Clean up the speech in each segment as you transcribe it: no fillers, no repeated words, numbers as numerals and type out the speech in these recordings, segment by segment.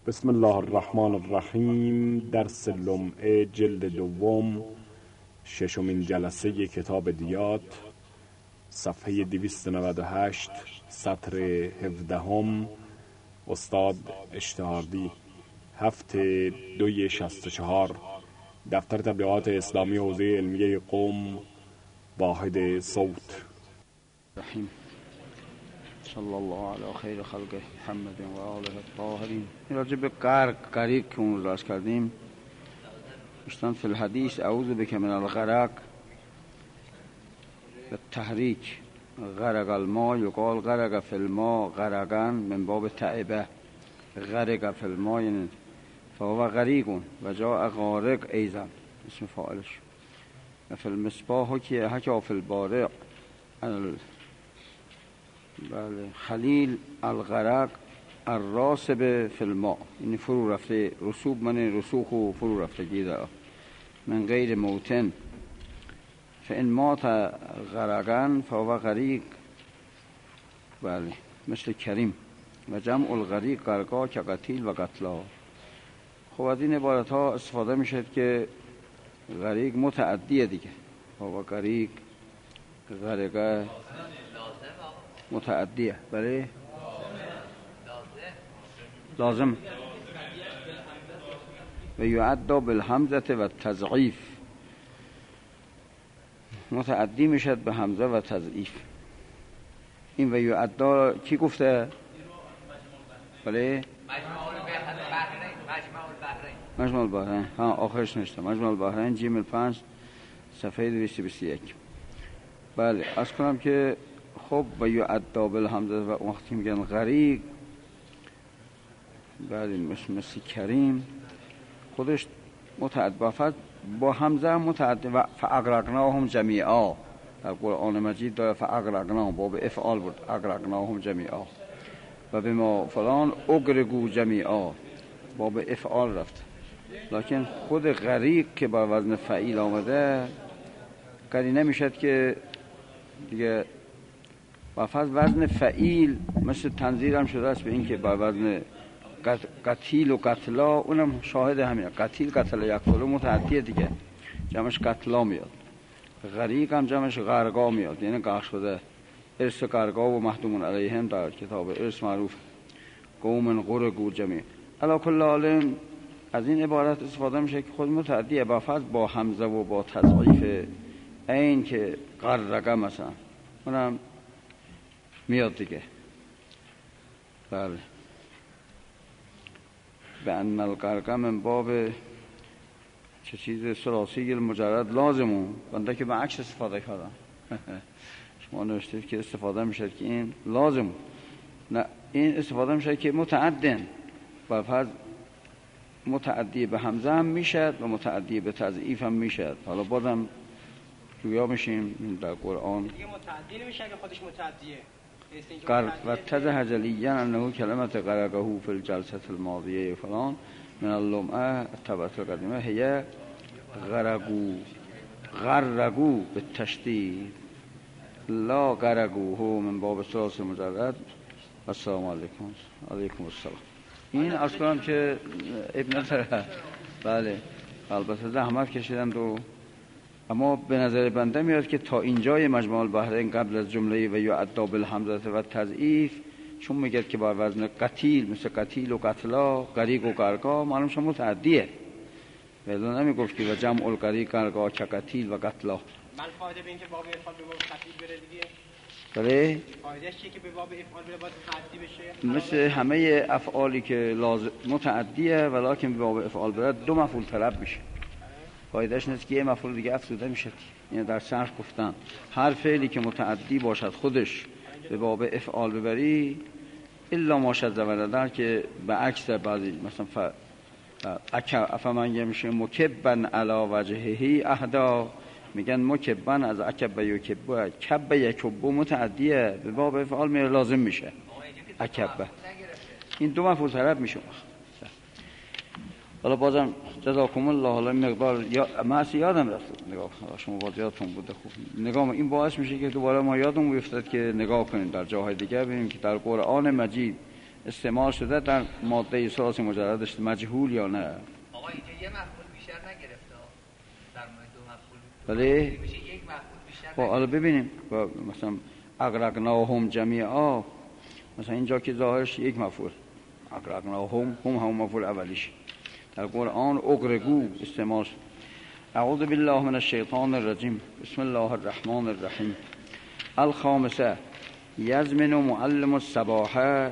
بسم الله الرحمن الرحیم. درس لمعه جلد دوم، ششمین جلسه کتاب دیات، صفحه 298، سطر 17. استاد اشتهاردی، هفته 2/64. دفتر تبلیغات اسلامی حوزه علمیه قم، واحد صوت. رحیم. صلی الله علی خیر خلقه محمد و آله الطاهرین. راجع به غریق که اون درس کردیم، اشتن فی الحدیث اعوذ بک من الغرق و تحریک. غرق الماء یقال غرق فی الماء غرقا من باب تعبه. غرق فی الماء یعنی فهو غریق و جاء غارق ایضا اسم فاعلش. و فی المصباح که حکا فی البارع بله خلیل الغرق الراسب فی الماء، یعنی فرو رفته. رسوب من رسوخ و فرو رفتگی داره. من غیر موتن فان مات غرقا فهو غریق. بله مثل کریم. و جمع الغریق غرقا که قتیل و قتلا. خب از این عبارت ها استفاده میشد که غریق متعدیه دیگه. فهو غریق غرقه متعدیه. بله لازم. و یعدا بالحمزه و تضعیف. متعدی میشد به حمزه و تضعیف. این و یعدا کی گفته؟ بله مجمع البحرین. ها آخرش نشته. مجمع البحرین جیمل 5 صفحه 221. بله از کنم که خب و یعدا بالحمزه و وقتی میگن غریق، بله مثل کریم خودش متعدی با حمزه متعدی. و فاغرقناهم جمیعا در قرآن مجید داره. فاغرقناهم باب افعال بود. اغرقناهم جمیعا. و به ما فلان اغرقوا جمیعا باب افعال رفت. لکن خود غریق که با وزن فعیل آمده قرینه میشد که دیگه با وزن فعیل مثل تنظیر هم شده است به این که با وزن قتیل و قتلا. اونم شاهد همینه. قتیل قتل یقتلو متعدیه دیگه، جمعش قتلا میاد. غریق هم جمعش غرقا میاد، یعنی غرق شده. ارث غرقا و محتومون علیهم در کتاب ارث معروف. قوم غرقوا جمیع. علی کل حال از این عبارت استفاده میشه که خود متعدیه با حمزه و با تضعیف این که غرقه مثلا اونم میاد دیگه. بله به ان الغرق من باب چه چیز ثلاثی المجرد لازمون. بنده که به عکس استفاده کردم. شما نوشتید که استفاده میشه که این لازم. نه، این استفاده میشه که متعدن و فرض متعدی به حمزه هم میشد و متعدی به تضعیف هم میشد. حالا بازم جویا میشیم در قرآن. دیگه متعدی نمیشه که خودش متعدیه. و تزه جلیاً انه کلمت غرقه فی الجلسه الماضیه فلان من اللمعه تبعت القدیمه هی غرقو به تشدید لا غرقوه من باب ثلاث مجرد. السلام علیکم. علیکم السلام. این اصلا که ابن نداره. بله البته زحمت کشیدند و اما به نظر بنده میاد که تا اینجای مجمع البحرین قبل از جمله و یعدا بالحمزه و تضعیف، چون میگه که با وزن قتیل مثل قتیل و قتلا غریق و غرقا معلوم شما متعدیه. ولی نمیگفت که و جمع الغریق غرقا که قتیل و قتلا. من فایده به این که باب افعال به باب قتیل بره دیگه. بله فایدهش چیه که به باب افعال بره باید تعدی بشه؟ مثل همه افعالی که لازم متعدیه ولکن به باب افعال بره دو مفعول طلب میشه. فایدهش نیست که یه مفعول دیگه افزوده میشه. یعنی در شرح گفتن هر فعلی که متعدی باشد خودش به باب افعال ببری الا ما شذ ولدن، که به عکس بعضی مثلا افمن یمشی مکبن علی وجهه اهدا، میگن مکبن از عکب یکب. کب یکب متعدیه به باب افعال میره لازم میشه عکب. این دو مفعول طلب میشه. حالا بازم جزاکم الله. حالا مقدار من یادم رفت نگاه شما باز یادتون بوده. خوب نگاه این باعث میشه که دوباره ما یادمون بیفتد که نگاه کنیم در جاهای دیگه، ببینیم که در قرآن مجید استعمال شده در ماده ثلاثی مجردش مجهول یا نه. آقا اینجا یه مفعول بیشتر نگرفته در مورد دو مفعول. بله میشه یک مفعول بیشتر. خب حالا ببینیم مثلا اغرقناهم جمیعا، مثلا اینجا که ظاهرش یک مفعول اغرقناهم، هم مفعول اولیش. در قرآن اغرقو استعمال شد. اعوذ بالله من الشیطان الرجیم. بسم الله الرحمن الرحیم. الخامسه یزمن معلم الصباحه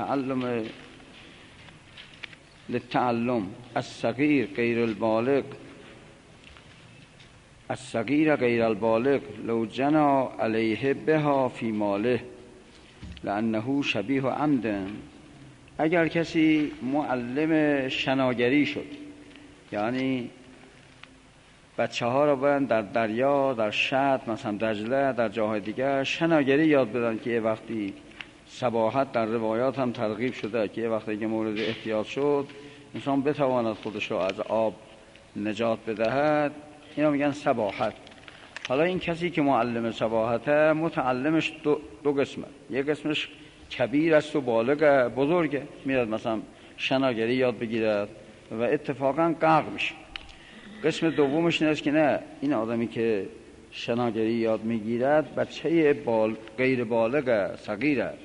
للتعلم الصغیر غیر البالغ الصغیر غیر البالغ لو جنا علیه بها فی ماله لانه شبیه عمد. اگر کسی معلم شناگری شد، یعنی بچه ها را برن در دریا، در شط، مثلا دجله، در جاهای دیگر شناگری یاد بدن که یه وقتی سباحت در روایات هم ترغیب شده که یه وقتی که مورد احتیاط شد انسان بتواند خودش را از آب نجات بدهد، اینا میگن سباحت. حالا این کسی که معلم سباحته، متعلمش دو قسمه. یک قسمش کبیر است و بالغ بزرگه، میاد مثلا شناگری یاد بگیرد و اتفاقا غرق میشه. قسم دومش این است که نه، این آدمی که شناگری یاد میگیرد بچه غیر بالغ صغیر است.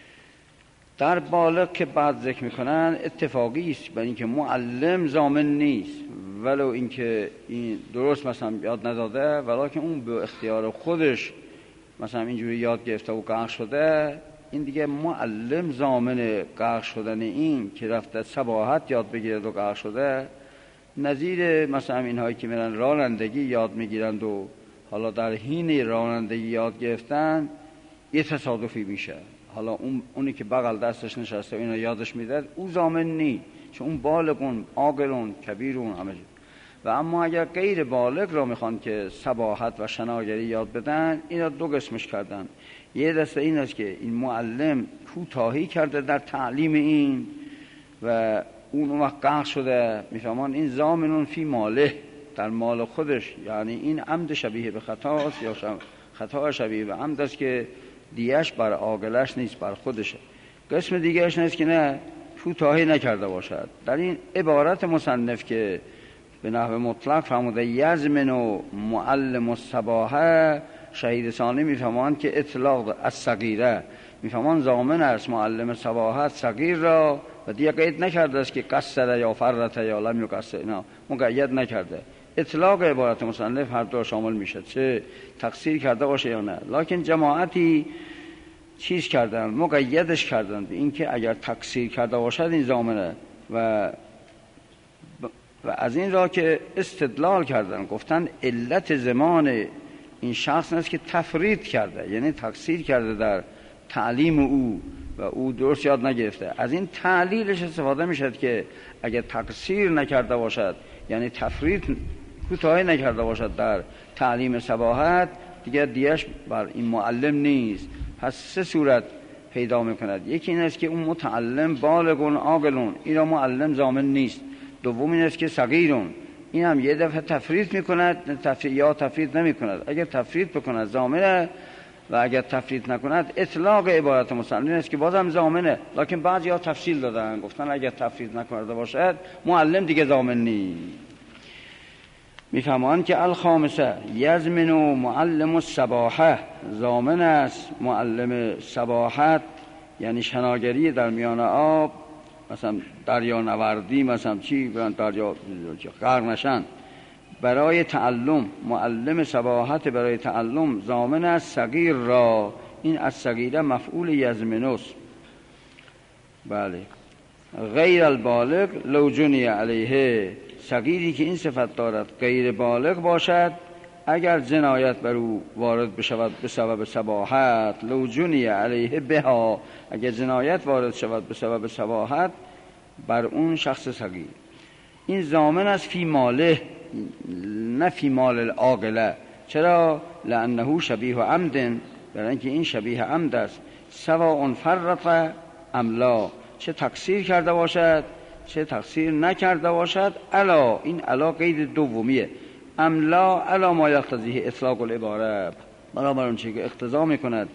در بالغ که بعد ذکر میکنن اتفاقی است، برای اینکه معلم ضامن نیست، ولو اینکه این درست مثلا یاد نداده، ولیکن اون به اختیار خودش مثلا اینجوری یاد گرفته و غرق شده، این دیگه معلم ضامن غرق شدن این که رفته سباحت یاد بگیرد و غرق شده. نظیر مثلا اینهایی که میرن رانندگی یاد میگیرند و حالا در حین رانندگی یاد گرفتن یه تصادفی میشه، حالا اونی که بغل دستش نشسته و اینا یادش میده، او ضامن نی، چون اون بالغون، عاقلون، کبیرون همه. و اما اگر غیر بالغ را میخوان که سباحت و شناگری یاد بدن، اینا دو قسمش کردن. یه دسته این است که این معلم کوتاهی کرده در تعلیم این و اون وقت غرق شده، میفهمان این ضامنون فی ماله، در مال خودش، یعنی این عمد شبیه به خطاست یا خطا شبیه به عمد است که دیش بر عاقلش نیست، بر خودشه. قسم دیگرش نیست که نه، کوتاهی نکرده باشد. در این عبارت مصنف که به نحو مطلق فرموده یزمن و معلم الصباحه، شهید ثانی میفهمان که اطلاق از صغیره، میفهمان ضامن است معلم صباحت صغیر را و دیگه قید نکرده است که قصر یا فرت یا لم یقصر، اینا مقید نکرده. اطلاق عبارت مصنف هر دو شامل میشه، چه تقصیر کرده باشه یا نه. لکن جماعتی چیز کردن، مقیدش کردن به این که اگر تقصیر کرده باشد این ضامنه و از این را که استدلال کردن، گفتن علت زمان این شخص است که تفرید کرده، یعنی تقصیر کرده در تعلیم او و او درست یاد نگرفته. از این تعلیلش استفاده میشد که اگر تقصیر نکرده باشد، یعنی تفرید، کوتاهی نکرده باشد در تعلیم سباحت، دیگر دیش بر این معلم نیست. پس سه صورت پیدا میکند. یکی این است که اون متعلم بالغون عاقلون، این را معلم ضامن نیست. دوم این است که صغیرون، این هم یه دفعه تفرید میکند یا تفرید نمیکند. اگر تفرید بکند ضامنه و اگر تفرید نکند اطلاق عبارت مصنف است که بازم ضامنه. لکن بعضی ها تفصیل دادن، گفتن اگر تفرید نکرده باشد معلم دیگه ضامن نیست. میفهمان که الخامسه یزمن و معلم الصباحه، ضامن است معلم سباحت، یعنی شناگری در میان آب، مثلا دریا نوردی، مثلا چی برن دریا غرق نشن، برای تعلم. معلم سباحت برای تعلم ضامن است صغیر را. این از صغیره مفعول یزمنوس. بله. غیر البالغ لو جنی علیه، صغیری که این صفت دارد غیر بالغ باشد، اگر جنایت بر او وارد بشود به سبب سباحت، لو جنی علیه بها، اگر جنایت وارد شود به سبب سباحت بر اون شخص صغیر، این ضامن است فی ماله، نه فی مال العاقله. چرا؟ لانه شبیه عمد، برای اینکه این شبیه عمد است. سواء فرط ام لا، چه تقصیر کرده باشد چه تقصیر نکرده باشد. الا، این الا قید دومیه. ام لا الا ما یقتضیه اطلاق العباره، برابر اون چیزی که اقتضا میکند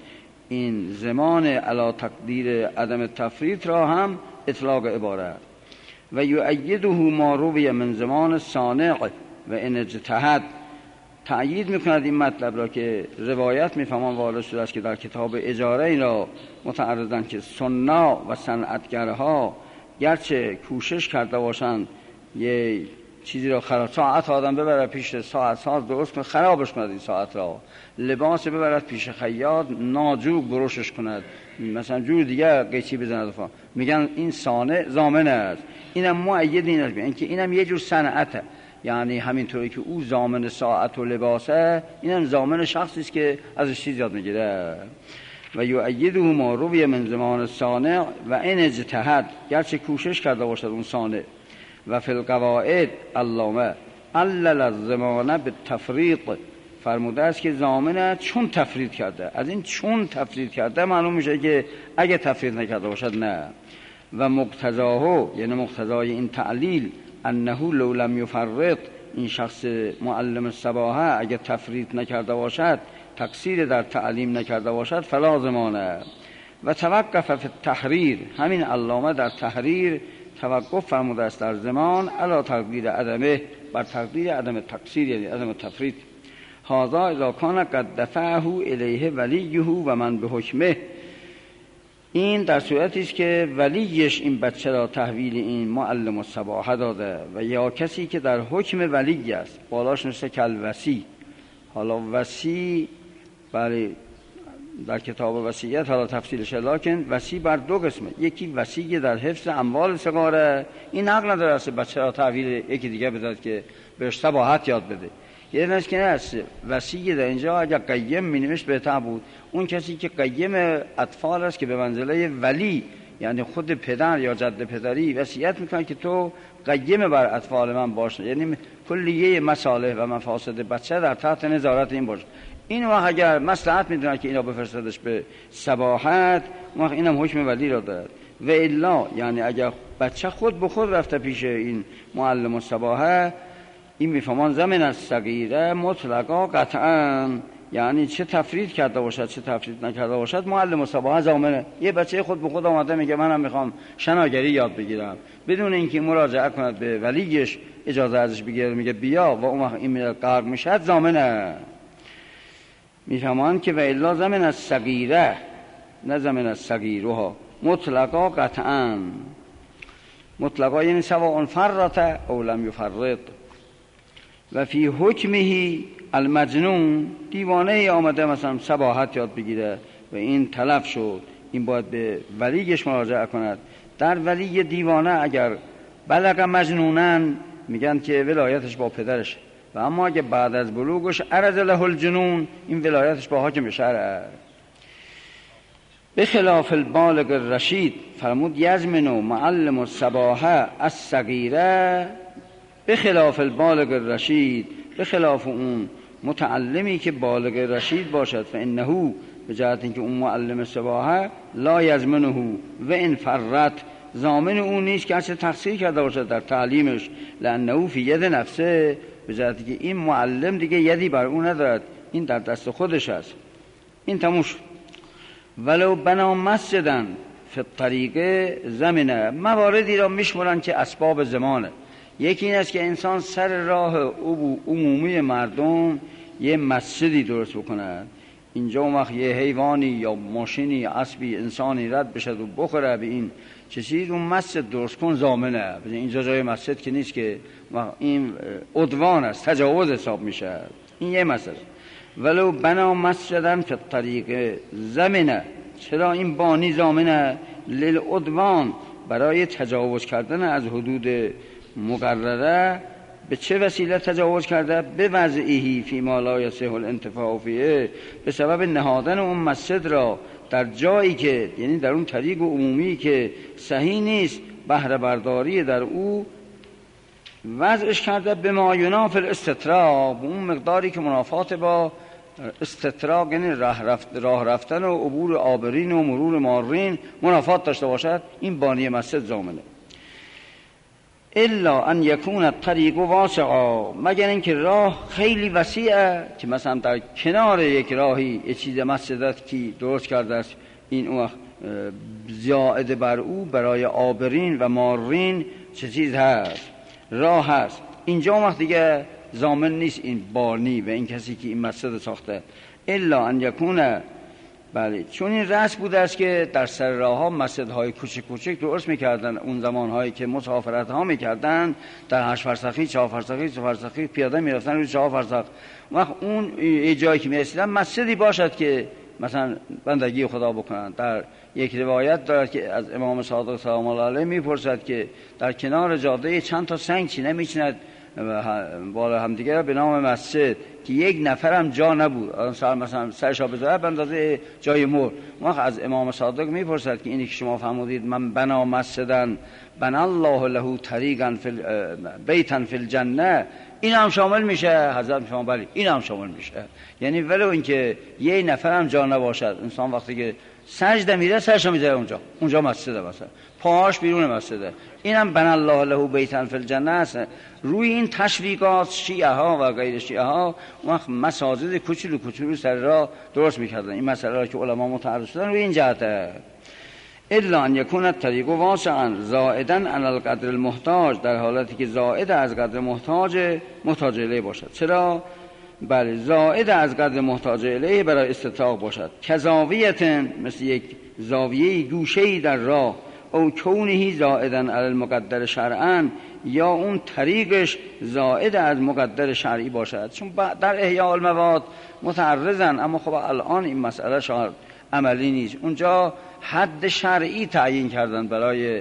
این زمان علی تقدیر عدم تفریط را هم اطلاق عبارت. و یؤیده ما روی من زمان صانع و ان اجتهد، تأیید میکند این مطلب را که روایت میفهمان وارد شده است که در کتاب اجاره این را متعرضند که صناع و صنعتگرها گرچه کوشش کرده باشند یه چیزی را خراب، ساعت آدم ببرد پیش ساعت ساز درست کنه خرابش کند، این ساعت را لباس ببرد پیش خیاط ناجوک بروشش کند، مثلا جور دیگه قیچی بزند، میگن این صانع ضامن است. اینم مؤید این است، اینکه اینم یه جور صنعته، یعنی همینطوری که او ضامن ساعت و لباسه، اینم ضامن شخصی است که ازش چیز یاد میگیره. و یؤیده ما روی من زمان صانع و ان اجتهد، گرچه کوشش کرده باشد اون صانع. و فی القواعد علامه علل الزمان بالتفریط، فرموده است که ضامن چون تفرید کرده. از این چون تفرید کرده معلوم میشه که اگه تفرید نکرده باشد نه. و مقتضاه، یعنی مقتضای این تعلیل، انه لو لم یفرط، این شخص معلم الصباحه اگه تفرید نکرده باشد، تقصیر در تعلیم نکرده باشد، فلا زمانه. و توقف فی التحریر، همین علامه در تحریر توقف فرموده است در زمان علی تقدیر عدمه، بر تقدیر عدم تقصیر یعنی عدم تفرید. هذا اذا کان قد دفعه الیه ولیه و من به حکمه، این در صورتی است که ولیش این بچه را تحویل این معلم الصباحه داده و یا کسی که در حکم ولی است، بالاش نوشته کل وصی. حالا وصی برای در کتاب وصیت حالا تفصیلش، لکن وصی بر دو قسمه، یکی وصی در حفظ اموال صغاره، این حق نداره است بچه را تحویل یکی دیگه بدهد که بهش صباحت یاد بده. یه دنش که نه، وصی در اینجا اگر قیم مینوشت بهتر بود. اون کسی که قیم اطفال است که به منزله ولی، یعنی خود پدر یا جد پدری وصیت میکنه که تو قیم بر اطفال من باش، یعنی کلیه مصالح و مفاسد بچه در تحت نظارت این باشه. این وقت اگر مصلحت میدونه که اینا بفرستدش به صباحت، وقت اینم حکم ولی را دارد. و الا، یعنی اگر بچه خود به خود رفته پیش این معلم الصباحه، این میفهمان زمین از صغیره مطلقا قطعا، یعنی چه تفرید کرده باشد چه تفرید نکرده باشد، معلم الصباحه ضامنه. یه بچه خود به خود آمده میگه منم میخوام شناگری یاد بگیرم، بدون اینکه مراجعه کند به ولیش اجازه ازش بگیره، میگه بیا و اون وقت این غرق میشد، ضامنه. میفهمان که و الا زمین از صغیره، نه زمین از صغیرها، مطلقا قطعا. مطلقا یعنی سواء فرط او لم یفرط. و فی حکمه المجنون، دیوانه آمده مثلا صباحت یاد بگیره و این تلف شد، این باید به ولیش مراجعه کند. در ولی دیوانه اگر بلغ مجنونن، میگن که ولایتش با پدرش، و اما اگه بعد از بلوغش عرض له الجنون، این ولایتش با حاکم شرع. به خلاف البالغ الرشید، فرمود یزمنو معلم الصباحه الصغیره، به خلاف البالغ الرشید، به خلاف اون متعلمی که بالغ رشید باشد، فانه به جهت اینکه اون معلم صباحه لا یزمنه و ان فرط، ضامن اون نیست که هرچه تقصیر کرده باشد در تعلیمش، لانه فی ید نفسه، به جهتی که این معلم دیگه یدی بر اون ندارد، این در دست خودش است. این تموش. ولو بنا مسجدن فی الطریقه زمینه، مواردی را میشمرن که اسباب زمانه. یکی این است که انسان سر راه عمومی مردم یه مسجدی درست بکند، اینجا اون وقت یه حیوانی یا ماشینی اسبی انسانی رد بشد و بخوره به این چیز، اون مسجد درست کن ضامنه. اینجا جای مسجد که نیست که این عدوان است، تجاوز حساب میشه. این یه مسئله. ولو بنا مسجدن فی الطریق زمینه، چرا این بانی ضامنه؟ للعدوان، برای تجاوز کردن از حدود مقرره. به چه وسیله تجاوز کرده؟ به وضعیه فی ما لا یصح الانتفاع فیه، به سبب نهادن اون مسجد را در جایی که، یعنی در اون طریق عمومی که صحیح نیست بهره برداری در او، وضعش کرده به ما ینافی الاستطراق، اون مقداری که منافات با استطراق، یعنی راه رفتن و عبور عابرین و مرور مارین منافات داشته باشد. این بانی مسجد ضامنه. الا ان یکون الطریق واسعا، مگر اینکه راه خیلی وسیعه که مثلا در کنار یک راهی یه چیز مسجدت کی درست کرده است، این اون زائد بر او برای عابرین و مارین چه چیز هست، راه هست. اینجا وقت دیگه ضامن نیست این بانی و این کسی که این مسجد ساخته. الا ان یکون، بله، چون این رسم بوده است که در سر راه ها مسجدهای کوچک کوچک درست میکردن اون زمانهایی که مسافرت ها میکردن، در 8 فرسخی 4 فرسخی 3 فرسخی پیاده میرفتن روی 4 فرسخ. وقت اون جایی که میرسیدن مسجدی باشد که مثلا بندگی خدا بکنن. در یک روایت دارد که از امام صادق سلام الله علیه میپرسد که در کنار جاده چند تا سنگ چی نمیچیند بالا هم دیگه به نام مسجد که یک نفرم جا نبود، مثلا سرش ها بذاره بندازه جای مر. وقت از امام صادق میپرسد که اینی که شما فرمودید من بنا مسجدن بنا الله له طریقا بیتا فی الجنه، این هم شامل میشه؟ حضرت شما بله این هم شامل میشه. یعنی ولو اینکه یه نفرم جا نباشد، انسان وقتی که سجده میره سرش میذاره اونجا مسجده، مثلا پاهاش بیرون مسجده، اینم بنا الله له بیتا فی الجنه است. روی این تشویقات شیعه ها و غیر شیعه ها وقت مساجد کوچولو کوچولو سر راه درست میکردن. این مسئله را که علما متعرض شدن روی این جهته. الا ان یکون الطریق واسعا زائدا علی القدر المحتاج، در حالتی که زائد از قدر محتاج الیه باشد. چرا؟ بله، زائد از قدر محتاج الیه برای استطاق باشد. کزاویت، مثل یک زاویه گوشه‌ای در راه، او کونه زائدا علی المقدر شرعا، یا اون طریقش زائد از مقدر شرعی باشد. چون در احیاء المواد متعرضن، اما خب الان این مسئله شاید عملی نیست. اونجا حد شرعی تعیین کردن برای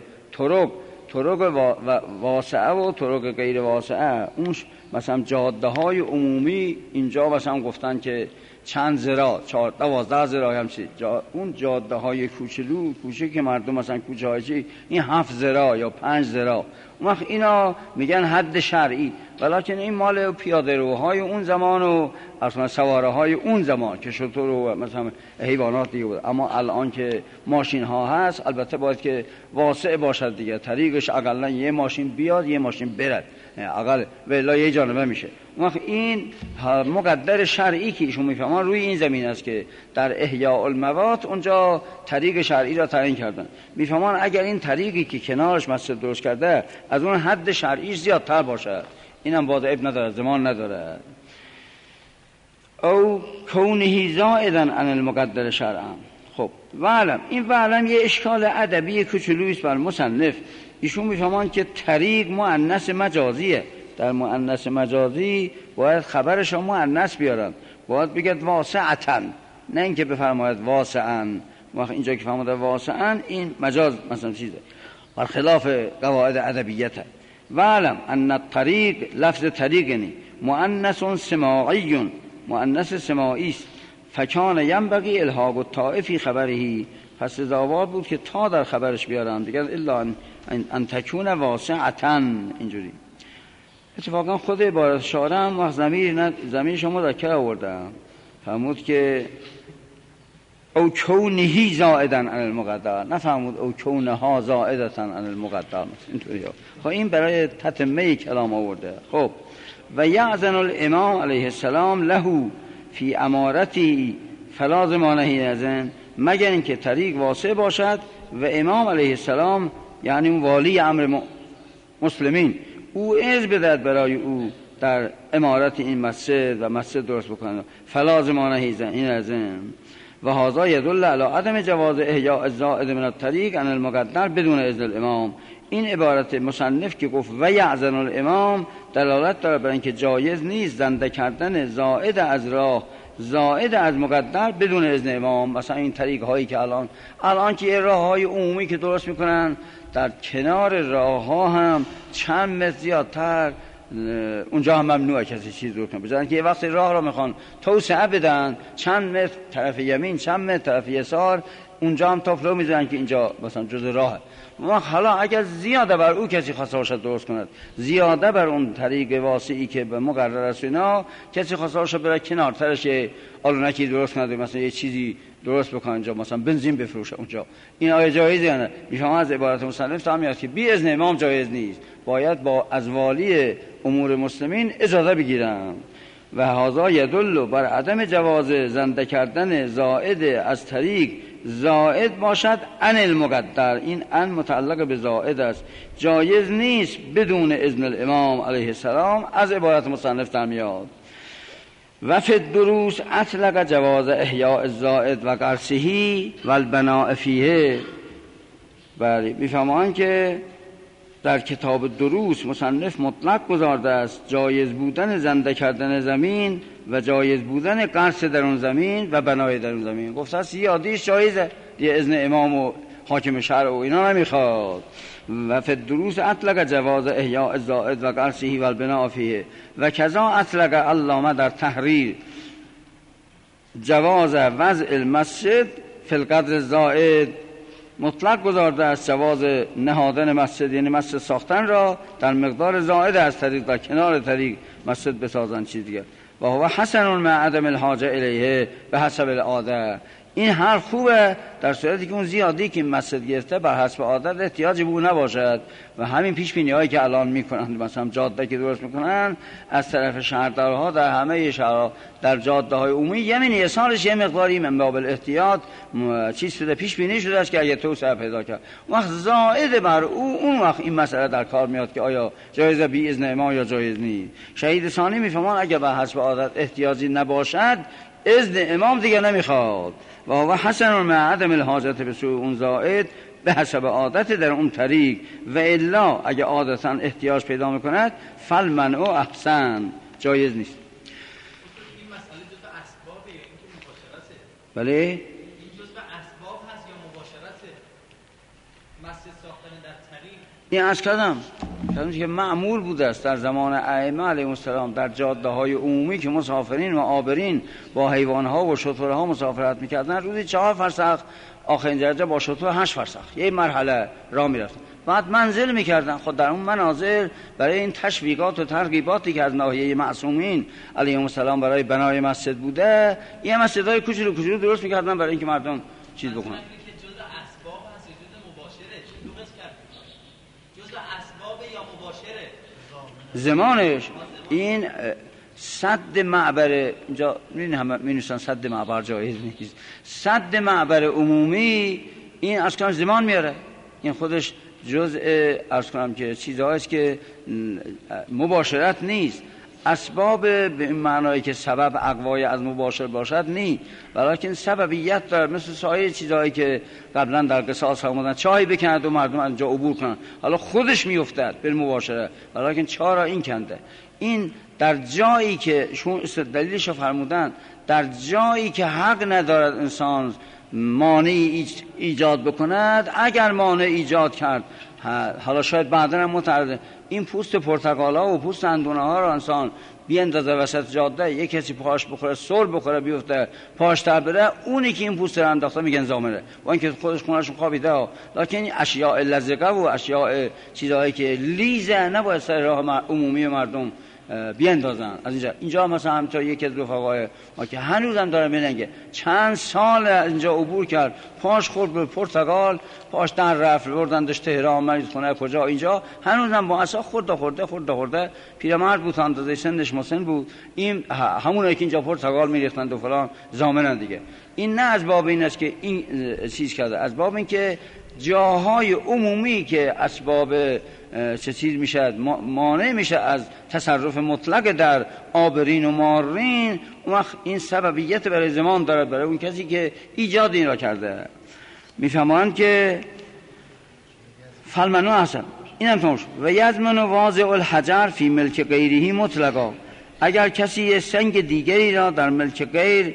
طرق واسعه و طرق غیر واسعه. اون مثلا جاده های عمومی اینجا مثلا گفتن که چند ذراع، 12 ذراع همچین. اون جاده های کوچولو کوچیک که مردم مثلا کوچه هایی این 7 ذراع یا 5 ذراع، اون وقت اینا میگن حد شرعی. ولیکن این مال پیاده روهای اون زمان و اصلا سواره های اون زمان که شطور و مثلا حیوانات دیگه بود. اما الان که ماشین ها هست البته باید که واسع باشد دیگه، طریقش اقلا یه ماشین بیاد یه ماشین برد اقل ولی یه جانبه میشه. اون وقت این مقدر شرعی که ایشون میفهمن روی این زمین است که در احیاء المواد اونجا طریق شرعی را تعیین کردن. میفهمن اگر این طریقی که کنارش مسجد درست کرده از اون حد شرعیش زیادتر باشه، اینم باز عیب نداره، زمان نداره. او کونه زائدا عن المقدر شرعا. خب وعلم، این وعلم یه اشکال ادبی کوچولویی است بر مصنف. ایشون میفهمن که طریق مؤنث مجازیه. در مؤنث مجازی باید خبرش رو مؤنث بیارن، باید بگید واسعتاً، نه اینکه بفرماید واسعاً. وقت اینجا که فرموده واسعاً این مجاز مثلا چیزه، بر خلاف قواعد ادبیته. وعلم ان الطریق، لفظ طریق یعنی مؤنث سماعی، مؤنث سماعی است. فکان ینبغی الحاق الطاء فی خبره، پس رضاوار بود که تا در خبرش بیارن دیگه، الا ان تکون واسعتاً. اینجوری اتفاقا خود عبارت شاعر هم وقت ضمیر شما مذکر آورده، فرمود که او کونه زائدا عن المقدر، نفرمود او کونها زائدة عن المقدر. اینطوری خب این برای تتمه کلام آورده. خب و یعزن الامام علیه السلام له فی امارتی فلا زمانه یعزن، مگر اینکه طریق واسع باشد و امام علیه السلام یعنی والی امر مسلمین او اذن بدهد برای او در امارت این مسجد و مسجد درست بکنه. فلا زمانه این ازن و هذا یدل علی عدم جواز احیاء الزائد من الطریق عن المقدر بدون اذن الامام. این عبارت مصنف که گفت و یعزن الامام دلالت داره بر اینکه جایز نیست زنده کردن زائد از راه، زائد از مقدر بدون اذن امام. مثلا این طریق هایی که الان که راه های عمومی که درست میکنن در کنار راه ها هم چند متر زیادتر اونجا هم ممنوعه کسی چیز رو کنه، بذارن که یه وقت راه را میخوان توسعه بدن چند متر طرف یمین چند متر طرف یسار، اونجا هم تابلو میذارن که اینجا مثلا جز راهه. ما حالا اگر زیاده بر او کسی خواسته باشد درست کند، زیاده بر اون طریق واسعی که به مقرر است اینا، کسی خواسته باشد بره کنارترش آلونکی درست کند، مثلا یه چیزی درست بکنه اینجا، مثلا بنزین بفروشه اونجا، این آیا جایزه یا نه؟ میفهمم از عبارت مصنف تا میاد که بی اذن امام جایز نیست، باید با از والی امور مسلمین اجازه بگیرن. و هذا یدل بر عدم جواز زنده کردن زائد از طریق زائد باشد عن المقدر. این ان متعلق به زائد است، جایز نیست بدون اذن الامام علیه السلام، از عبارت مصنف در میاد. و فی الدروس اطلق جواز احیاء الزائد و قرصه و البناء فیه. بله، میفهمان که در کتاب دروس مصنف مطلق گذارده است جایز بودن زنده کردن زمین و جایز بودن قرص در اون زمین و بنای در اون زمین. گفته است یادیش جایزه، دیگه اذن امام و حاکم شرع و اینا نمیخواد. و فی الدروس اطلق جواز احیاء الزائد و قرصه و البناء فیه. و کذا اطلق علامه در تحریر جواز وضع المسجد فی القدر الزائد. مطلق گذارده است جواز نهادن مسجد، یعنی مسجد ساختن را در مقدار زائد از طریق در کنار طریق مسجد بسازن چیز دیگر. و هو حسن مع عدم الحاجه الیه به حسب العاده. این هر خوبه در صورتی که اون زیادی که مسجد گرفته بر حسب عادت احتیاج به اون نباشد. و همین پیش بینی هایی که الان میکنند، مثلا جاده که درست میکنن از طرف شهردارها در همه شهرها در جاده های عمومی یمین یسارش یه مقداری من باب الاحتیاط چیز شده، پیش بینی شده است که اگه توسعه پیدا کرد وقت زائد بر او، اون وقت این مسئله در کار میاد که آیا جایزه بی اذن امام یا جایز نیست. شهید ثانی میفهمان اگه بر حسب عادت احتیاجی نباشد اذن امام دیگه نمیخواد. و هو حسن مع عدم الحاجت به سوء اون زائد به حسب عادت در اون طریق. و الا اگه عادتا احتیاج پیدا میکند فالمنع احسن، جایز نیست. این مسئله جزء اسبابه یا اینکه مباشرته؟ بله، این جزء اسباب هست یا مباشرته؟ مسجد ساختن در طریق این عرض کردم که معمول بوده است در زمان ائمه علیهم السلام در جاده های عمومی که مسافرین و عابرین با حیوانها و شترها مسافرت میکردن، روزی 4 فرسخ، آخرین درجه با شتر 8 فرسخ یه مرحله راه میرفتن، بعد منزل میکردن. خود در اون منازل برای این تشویقات و ترغیباتی که از ناحیه معصومین علیهم السلام برای بنای مسجد بوده، یه مسجدهای کوچولو کوچولو درست میکردن برای اینکه مردم چیز بکنن. زمانش این سد معبر، اینجا می‌نویسن سد معبر جایز نیست، سد معبر عمومی این از کنم زمان میاره، این خودش جزء عرض کنم که چیزهاییست که مباشرت نیست. اسباب به این معنایی که سبب اقوای از مباشر باشد نی، ولیکن سببیت داره، مثل سایر چیزهایی که قبلا در قصاص فرمودن چای بکند و مردم از جا عبور کنند، حالا خودش میافتد به مباشره، ولیکن چا را این کنده. این در جایی که شون دلیلش فرمودن، در جایی که حق ندارد انسان مانعی ایجاد بکند، اگر مانع ایجاد کرد، حالا شاید بعدا هم متعرض این پوست پرتقالا و پوست اندونه ها را انسان بیاندازه وسط جاده، یک کسی پاش بخوره، سر بخوره، بیفته پاش تر بره، اونی که این پوست را انداخته میگن زامنه، و اینکه خودش خونه‌شون خوابیده. لکن این اشیاء لزقه و اشیاء چیزایی که لیزه نباید سر راه عمومی مردم بیاندازن. از اینجا مثلا همینطور یکی از رفقای ما که هنوزم داره میلنگه، چند سال اینجا عبور کرد، پاش خورد به پرتقال، پاش در رفت، بردندش تهران، مریض خونه کجا، اینجا هنوزم با عصا خورده پیرمرد بود، اندازه سنش مسن بود. این همونایی که اینجا پرتقال میریختند و فلان زامنن دیگه. این نه از باب این است که این چیز کرده، از باب این که جاهای عمومی که اسباب چه چیز میشه مانع میشه از تصرف مطلق در آبرین و مارین، اون وقت این سببیت برای زمان داره برای اون کسی که ایجاد این را کرده. میفهمند که فالمنو احسن، این هم تمام شد. و یضمن واضع الحجر فی ملک غیره مطلقا، اگر کسی سنگ دیگری را در ملک غیر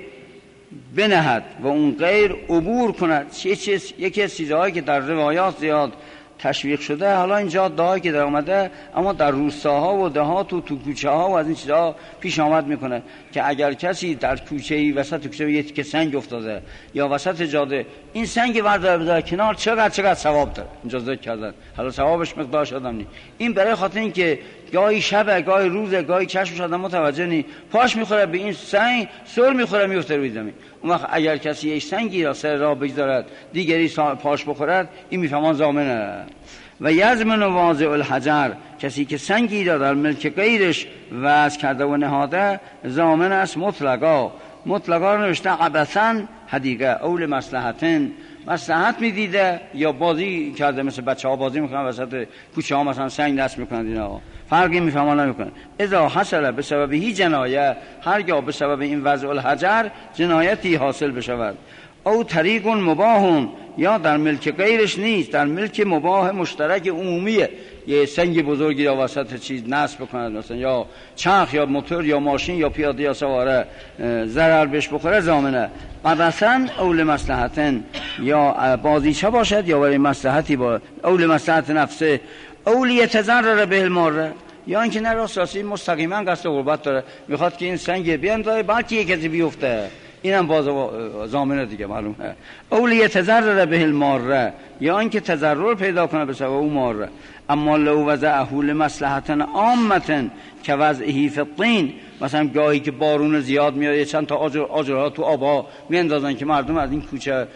بنهد و اون غیر عبور کند، یکی از چیزهایی که در روایات زیاد تشویق شده. حالا این جاده‌هایی که در آمده، اما در روستاها و دهات و تو کوچه ها و از این چیزها پیش آمد میکنه که اگر کسی در کوچه‌ای وسط کوچه یه تیکه سنگ افتاده یا وسط جاده، این سنگ برداره بذاره کنار، چقدر ثواب داره. اینجا ذکر کردن، حالا ثوابش مقدارش آدم نی. این برای خاطر این که گاهی شب، گاهی روز، گاهی چشمش آدم متوجه نی، پاش میخوره به این سنگ، سر میخوره میفته روی زمین. اون وقت اگر کسی یک سنگی را سر راه بگذارد دیگری پاش بخورد، این میفهمان ضامنه. و یضمن واضع الحجر، کسی که سنگی را در ملک غیرش وضع کرده و نهاده، ضامن است مطلقا. مطلقا رو نوشته عبثا حدیقه اول مصلحتن، مصلحت میدیده یا بازی کرده، مثل بچه ها بازی میکنن وسط کوچه ها مثلا سنگ دست میکنن، اینا فرقی میفهمان نمیکنن. اذا حصل به سبب هی جنایه، هرگاه به سبب این وضع الحجر جنایتی حاصل بشود، او طریق مباح، یا در ملک غیرش نیست، در ملک مباح مشترک عمومیه، یه سنگ بزرگی را وسط چیز نصب بکنه، مثلا یا چرخ یا موتور یا ماشین یا پیاده یا سواره ضرر بهش بخوره، ضامنه. قدسن اول مصلحتن، یا بازیچه باشد یا برای مصلحتی، با اول مصلحت نفسه، اول یتضرر به الماره، یا اینکه نه راست مستقیما قصد غربت داره، میخواد که این سنگ بیاندازه بلکه یک کسی بیفته، اینم باز ضامنه دیگه، معلومه. اول یتضرر به الماره، یا اینکه تضرر پیدا کنه به سبب اون ماره. اما لو وضعه لمصلحت عامه که وضعه فی الطین، مثلا گاهی که بارون زیاد میاد چند تا آجرها تو آبا میاندازن که مردم از این کوچه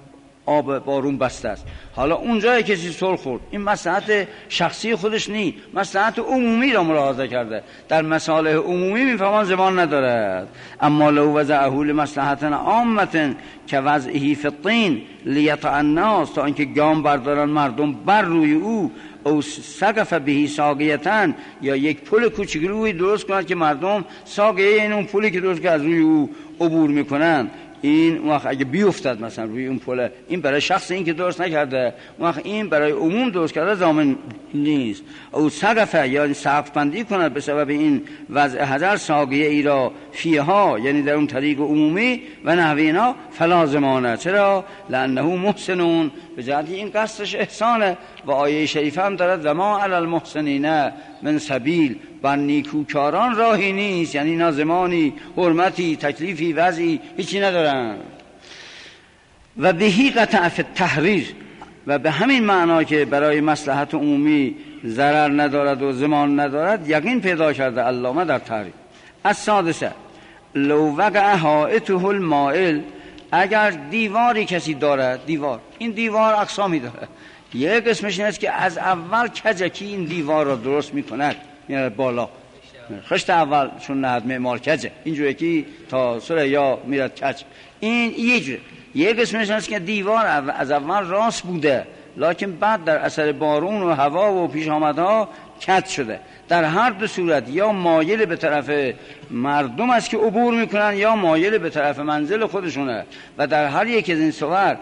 آب بارون بسته است، حالا اونجا کسی سر خورد، این مصلحت شخصی خودش نی، مصلحت عمومی را ملاحظه کرده، در مصالح عمومی میفهمان زمان ندارد. اما لو وضعه لمصلحت عامه که وضعه فی الطین لیطع الناس، تا اینکه گام بردارن مردم بر روی او، او سقف بهی ساقیتن، یا یک پل کوچیکویی درست کنند که مردم ساقیه این اون پلی که درست که از روی او عبور میکنن، این وقت اگه بیفتد مثلا روی اون پل، این برای شخص این که درست نکرده، وقت این برای عموم درست کرده، ضامن نیست. او سقف، یا سقف بندی کند به سبب این وضع حجر ساقیه ای را فیها، یعنی در اون طریق عمومی و نحوینا، فلا ضمانه. چرا؟ لانه محسنون، به جهتی این قصدش احسانه، و آیه شریفه هم دارد وما علی المحسنین من سبیل، بر نیکوکاران راهی نیست، یعنی اینا زمانی، حرمتی، تکلیفی، وضعی هیچی ندارن. و بهی قطع فی التحریر، و به همین معنا که برای مصلحت عمومی ضرر ندارد و زمان ندارد، یقین پیدا کرده علامه در تحریر. السادسه لو وقع حائطه المائل، اگر دیواری کسی دارد، این دیوار اقسامی داره، یک قسمش این است که از اول کجکی این دیوار را درست میکند، میاره بالا، خشت اول چون نهد معمار کجه، اینجوری که تا سر یا میرد کج، این یه جوره. یک قسمش این است که دیوار از اول راست بوده، لکن بعد در اثر بارون و هوا و پیش آمدها کج شده. در هر دو صورت یا مایل به طرف مردم است که عبور میکنن، یا مایل به طرف منزل خودشونه، و در هر یک از این صور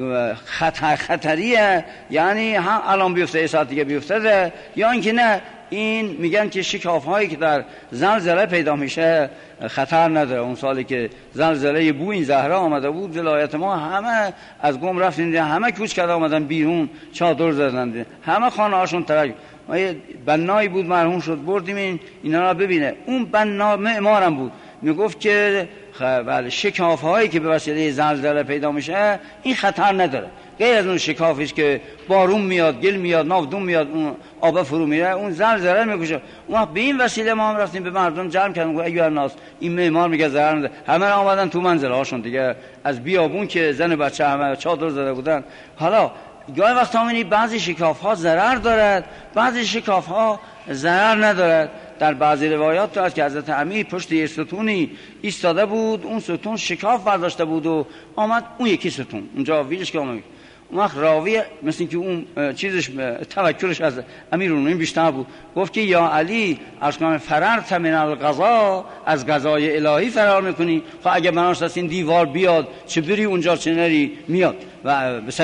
خطریه، یعنی هم الان بیفته یه ساعت دیگه بیفته، یا اینکه نه، این میگن که شکاف هایی که در زلزله پیدا میشه خطر نداره. اون سالی که زلزله بو این زهرا آمده بود، ولایت ما همه از قم رفتن، همه کوچ کرده آمدن بیرون، چادر زدن، همه خانه هاشون ترک. ما یه بنایی بود مرحوم شد، بردیم اینا را ببینه، اون بنا معمارم بود، میگفت که بله شکاف هایی که به وسیله زلزله پیدا میشه این خطر نداره، غیر از اون شکافیش که بارون میاد، گل میاد، ناودون میاد، اون آب فرو میره، اون زلزله میکشه. اون به این وسیله ما هم رفتیم به مردم جمع کردیم، ایو الناس، این معمار میگه ضرر نده، همه را آمدن تو منزله هاشون دیگه، از بیابون که زن بچه همه چادر زده بودن. حالا گاهی وقتا میبینی بعضی شکاف ها ضرر دارد، بعضی شکاف ها ضرر ندارد. در بعضی روایات تو از که حضرت امیر پشت یه ستونی ایستاده بود، اون ستون شکاف برداشته بود و آمد اون یکی ستون اونجا ویلش که آمد، اون وقت راوی مثل این که اون چیزش توکلش از امیرالمومنین بیشتر بود، گفت که یا علی اشکان فررت من القضا، از قضای الهی فرار میکنی، خب اگه مناش این دیوار بیاد چه بری اونجا چه نری میاد و به سر تو.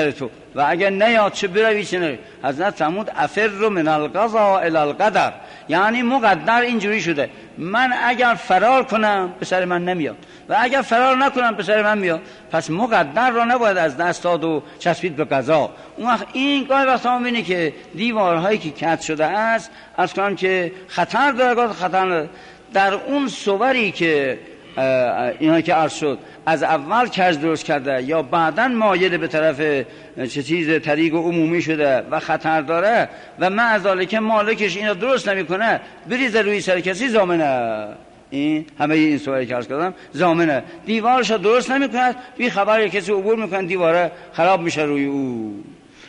و اگر نیاد چه بروی چه نروی. حضرت فرمود افر من القضا الی القدر، یعنی مقدر اینجوری شده من اگر فرار کنم به سر من نمیاد و اگر فرار نکنم به سر من میاد، پس مقدر را نباید از دست داد و چسبید به قضا. اون وقت این گاهی وقتا میبینی که دیوارهایی که کج شده است از کنم که خطر داره، خطر نداره. در اون صوری که اینا که عرض شد از اول کج درست کرده یا بعداً مایل به طرف چه چیز طریق عمومی شده و خطر داره و معذاله که مالکش اینا درست نمیکنه بریزه روی سر کسی، ضامنه. این همه این سوالی که عرض کردم ضامنه. دیوارش درست نمیکنه، بی خبر کسی عبور میکنه دیواره خراب میشه روی او.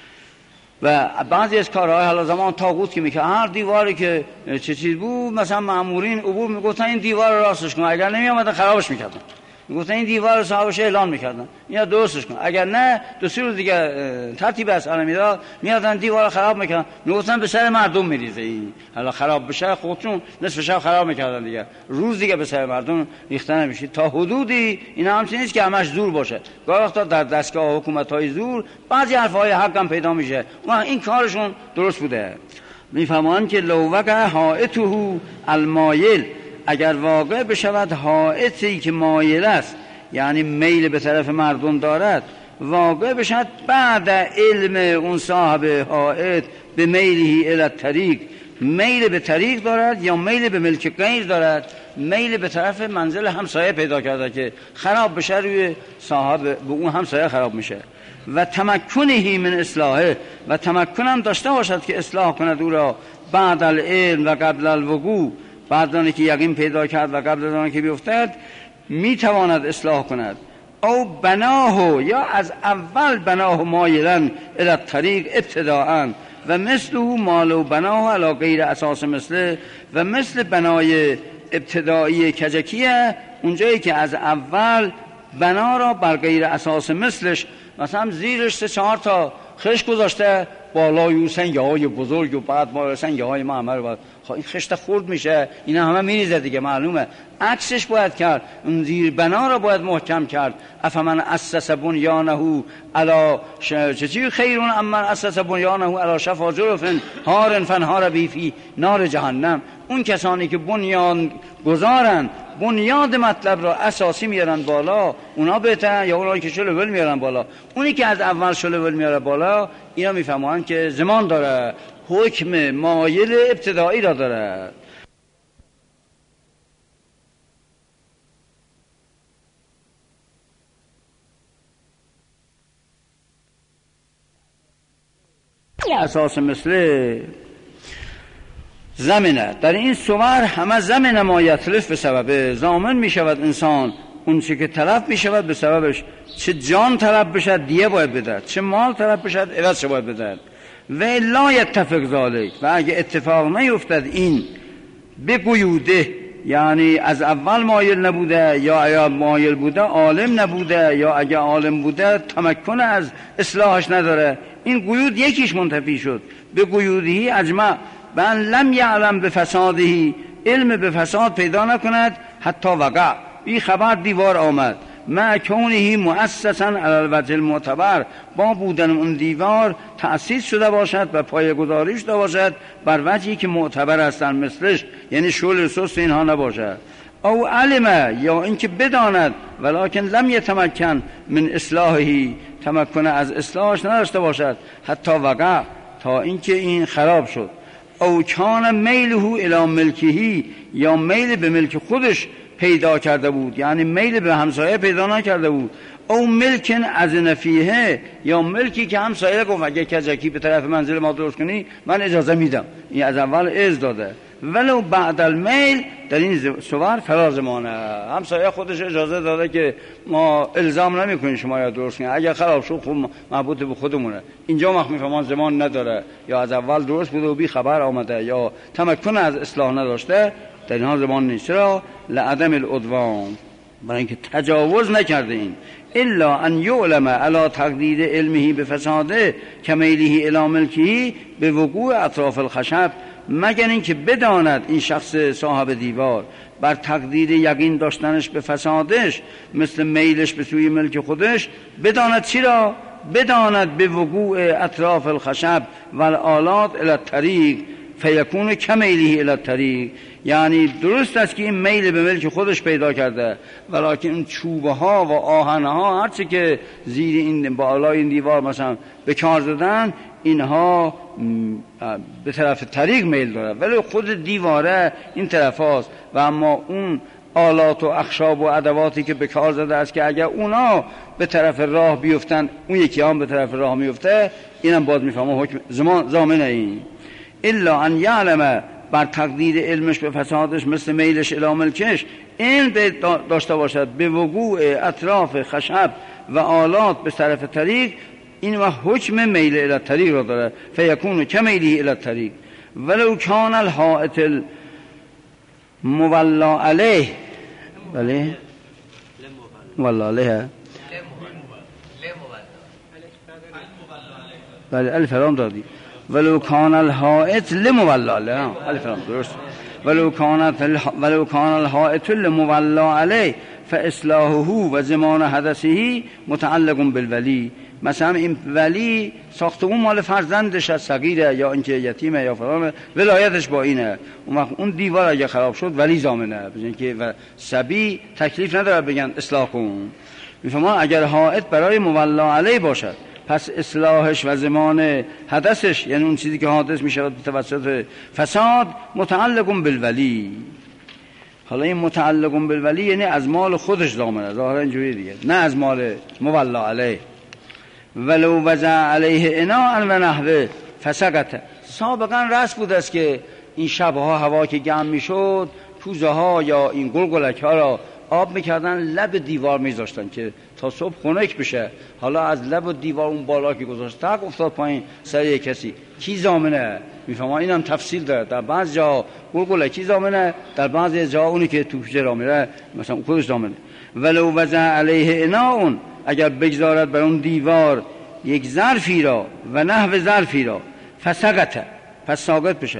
و بعضی از کارهای حالا زمان طاغوت که میکنه هر دیواری که چه چیز بود مثلا مامورین عبور میگفتن این دیوار رو راستش کن، اگر نمیامدن خرابش میکردن، میگفتن این دیوار رو صاحبش اعلان میکردن یا درستش کن، اگر نه دو سه روز دیگه ترتیب از علم میداد میادن دیوار رو خراب میکردن، میگفتن به سر مردم میریزه. این حالا خراب بشه خودشون نصف شب خراب میکردن دیگه، روز دیگه به سر مردم ریخته نمیشه. تا حدودی اینا هم نیست که همش زور باشه، گاهی وقتا در دستگاه حکومت‌های زور بعضی حرف‌های حق هم پیدا میشه و این کارشون درست بوده. میفهمن که لو وقع حائطه المایل، اگر واقع بشود حائطی که مایل است یعنی میل به طرف مردم دارد، واقع بشود بعد علم اون صاحب حائط به میلی الی الطریق، میل به طریق دارد یا میل به ملک غیر دارد، میل به طرف منزل همسایه پیدا کرده که خراب بشه روی صاحب به اون همسایه خراب میشه. و تمکنه من اصلاحه، و تمکنم داشته باشد که اصلاح کند او را بعد العلم و قبل الوقوع، بعد از که یقین پیدا کرد و قبل از آن که بیفتد میتواند اصلاح کند. او بناه، یا از اول بناه مایلن الی الطریق ابتداءً و مثل او مالو بناه علی غیر اساس مثله، و مثل بنای ابتدایی کجکیه اونجایی که از اول بنا را بر غیر اساس مثلش، مثلا زیرش 3-4 تا خشت گذاشته بالای سنگ‌های بزرگ و بعد بالای سنگ‌های معمر و خب این خشت خرد میشه، اینا همه میریزه دیگه، معلومه. عکسش باید کرد، اون زیر بنا را باید محکم کرد. افمن اسس بنیانه علی چه خیرون امن اسس بنیانه علی شفا جرف هار فنهار به فی نار جهنم. اون کسانی که بنیان گذارن، بنیاد مطلب را اساسی میارن بالا، اونا بهترن یا اونایی که شلول میارن بالا؟ اونی که از اول شلول میاره بالا اینا میفهمن که زمان داره، حکم مایل ابتدایی را داره. اساس مثل زمینه در این صور همه زمینه ما یتلف به سبب ضامن می شود انسان اون چی که طلب می شود به سببش، چه جان طلب بشد دیه باید بدهد، چه مال طلب بشد عوض باید بدهد. و لا یتفق ذالک، و اگه اتفاق نیفتد این بگویوده، یعنی از اول مایل نبوده یا اگه مایل بوده عالم نبوده یا اگه عالم بوده تمکن از اصلاحش نداره، این قیود یکیش منتفی شد. به قیودهی اجمع بن لم یعلم به فسادهی، علم به فساد پیدا نکند حتی وقع، این خبر دیوار آمد مع کونه مؤسسا علی الوجه المعتبر، با بودن اون دیوار تأسیس شده باشد و پایه‌گذاری شده باشد بر وجهی که معتبر هستن مثلش، یعنی شغل سست اینها نباشد. او علمه، یا اینکه بداند ولکن لم یتمکن من اصلاحی، تمکن از اصلاحش نداشته باشد حتی وقع، تا اینکه این خراب شد. او کان میله الی ملکهی، یا میل به ملک خودش پیدا کرده بود، یعنی میل به همسایه پیدا نکرده بود. او ملکن از نفیه، یا ملکی که همسایه گفت اگه کجکی به طرف منزل ما درست کنی من اجازه میدم، این از اول اذن داده. ولو بعد المیل، در این صور فراز مانه، همسایه خودش اجازه داده که ما الزام نمیکنیم شما یا درست کنید، اگه خراب شد خود مربوط به خودمونه. اینجا وقت میفهمان زمان نداره یا از اول درست بوده و بی خبر آمده یا تمکن از اصلاح نداشته، در این ها زمان نیست. چرا؟ لعدم العدوان، برای اینکه تجاوز نکرده این. الا ان یعلم علی تقدیر علمه به فساده کمیله الی ملکه به وقوع اطراف الخشب، مگر اینکه بداند این شخص صاحب دیوار بر تقدیر یقین داشتنش به فسادش، مثل میلش به سوی ملک خودش، بداند چی را؟ بداند به وقوع اطراف الخشب و الآلات الی الطریق فیکون کمیله الی الطریق. یعنی درست است که این میل به ملک خودش پیدا کرده، ولیکن این چوبه ها و آهن ها هرچی که زیر این بالای این دیوار مثلا به کار زدن، اینها به طرف طریق میل داره، ولی خود دیواره این طرف هاست. و اما اون آلات و اخشاب و ادواتی که به کار زده است که اگر اونا به طرف راه بیفتن، اون یکی هم به طرف راه میفته، اینم باز میفهمه حکم زمان زامنه این. الا ان یعلم، بر تقدیر علمش به فسادش مثل میلش الی ملکش، این داشته باشد به وقوع اطراف خشب و آلات به طرف طریق، این و حکم میل الی الطریق را داره. فیکون کمیله الی الطریق ولو کان الحائط المولا علیه، بله مولا علیه، بله الف لام دادی، ولو کان الحائط لمولا علیه، الف لام درست، ولو کان الحائط لمولا علیه فاصلاحه و زمان حدثه متعلق بالولی. مثلا این ولی ساختمون مال فرزندش از صغیره یا اینکه یتیمه یا فلانه، ولایتش با اینه، اون دیوار اگه خراب شد ولی ضامنه، ببین که و سبی تکلیف نداره بگن اصلاح کن. میفهمن اگر حائط برای مولا علیه باشد، پس اصلاحش و زمان حدثش، یعنی اون چیزی که حادث میشه توسط فساد، متعلق بالولی. حالا این متعلق بالولی یعنی از مال خودش ضامنه، ظاهرا اینجوری دیگه، نه از مال مولا علیه. ولو وضع علیه اناء و نحوه فسقط. سابقا رسم بود است که این شبها هوا که گرم میشد، کوزه ها یا این گلگلک ها را آب میکردن، لب دیوار میذاشتن که تا صبح خنک بشه. حالا از لب دیوار اون بالا که گذاشت تق افتاد پایین سر کسی، کی ضامنه؟ میفهمم اینم تفصیل داره، در بعض جا گلگلکی ضامنه، در بعضی جا اونی که تو کوچه را میره مثلا خودش ضامنه. ولو وضع علیه اناء، اگر بگذارد بر اون دیوار یک ظرفی را و نحو ظرفی را، فسقط، پس ساقط بشه،